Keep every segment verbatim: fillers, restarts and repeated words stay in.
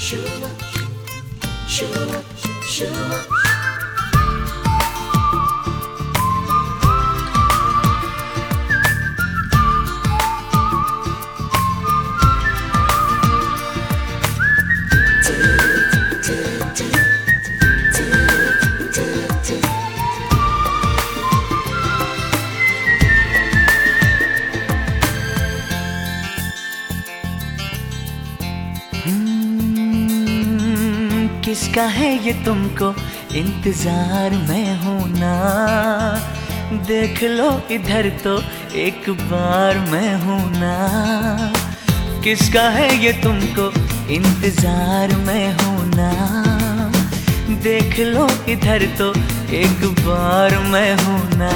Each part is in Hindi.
Shua, shua, shua. किसका है ये तुमको इंतजार में हूँ ना, देख लो इधर तो एक बार मैं हूँ ना। किसका है ये तुमको इंतजार में हूँ ना, देख लो इधर तो एक बार मैं हूँ ना।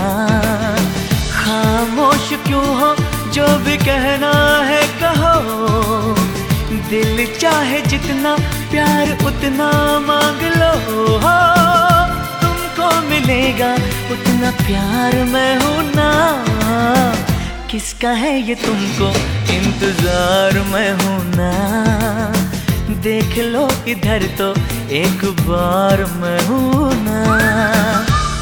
खामोश क्यों हो, जो भी कहना है कहो, दिल चाहे जितना प्यार उतना मांग लो। हो तुमको मिलेगा उतना प्यार मैं हूँ ना। किसका है ये तुमको इंतजार मैं हूँ ना, देख लो इधर तो एक बार मैं हूँ ना।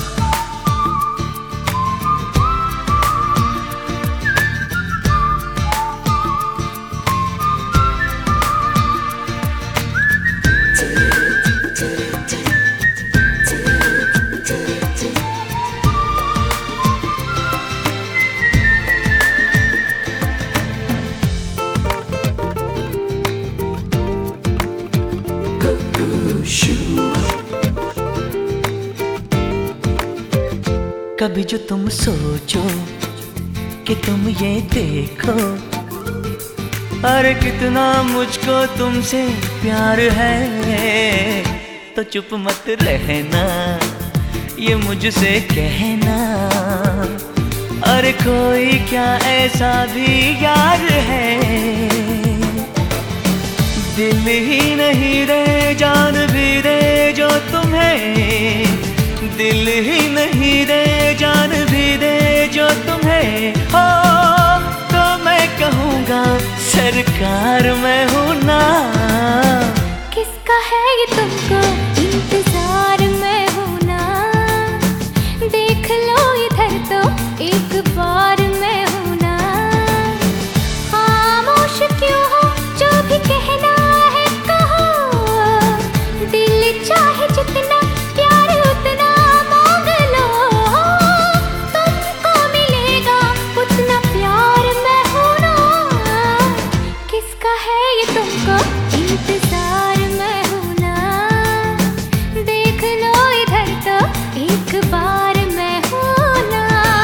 कभी जो तुम सोचो कि तुम ये देखो, अरे कितना मुझको तुमसे प्यार है, तो चुप मत रहना ये मुझसे कहना। अरे कोई क्या ऐसा भी यार है, दिल ही नहीं रे जान भी दे जो तुम्हें, दिल ही नहीं दे जान भी दे जो तुम्हें। हो तो मैं कहूँगा सरकार मैं हूँ ना। किसका है ये तुमको इंतजार मैं हूँ ना, देख लो इधर तो एक बार मैं हूँ ना। खामोश क्यों हो, जो भी कहना है कहो, दिल चाहे जितना प्यार उतना मांग लो। तुमको मिलेगा उतना प्यार मैं हूँ ना। किसका है ये तुमको इंतजार मैं हूँ ना, देख लो इधर तो एक बार मैं हूँ ना।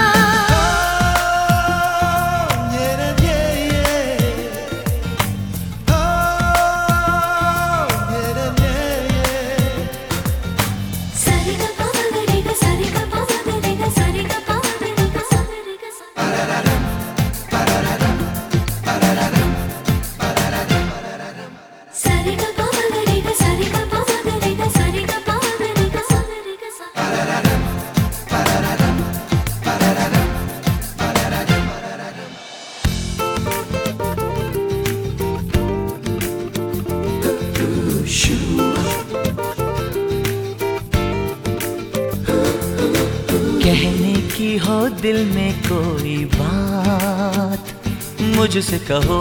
कहने की हो दिल में कोई बात मुझसे कहो,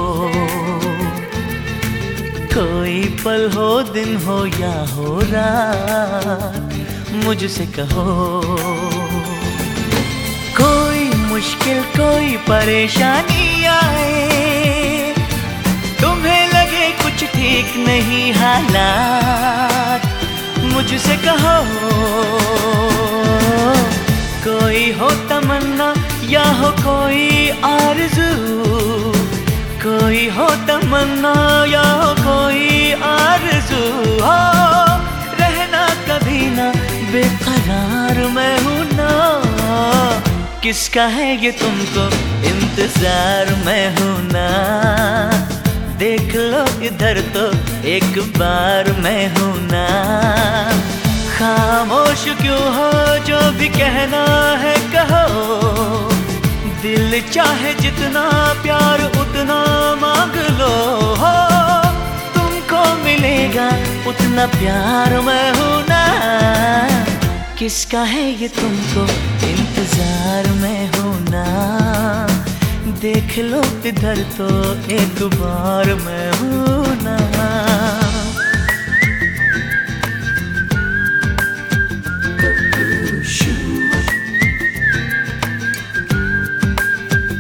कोई पल हो दिन हो या हो रात मुझसे कहो। कोई मुश्किल कोई परेशानी आए, तुम्हें लगे कुछ ठीक नहीं हालात मुझसे कहो। कोई हो तमन्ना या हो कोई आरज़ू, कोई हो तमन्ना या हो कोई आरज़ू। हो रहना कभी ना बेकरार मैं हूँ ना। किसका है ये तुमको इंतजार मैं हूँ ना, देख लो इधर तो एक बार मैं हूँ ना। खामोश क्यों हो, जो भी कहना है कहो, दिल चाहे जितना प्यार उतना मांग लो। हो तुमको मिलेगा उतना प्यार मैं हूँ ना। किसका है ये तुमको इंतजार में हूँ ना। देख लो इधर तो एक बार मैं हूँ ना।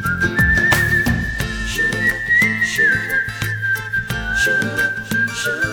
Sure.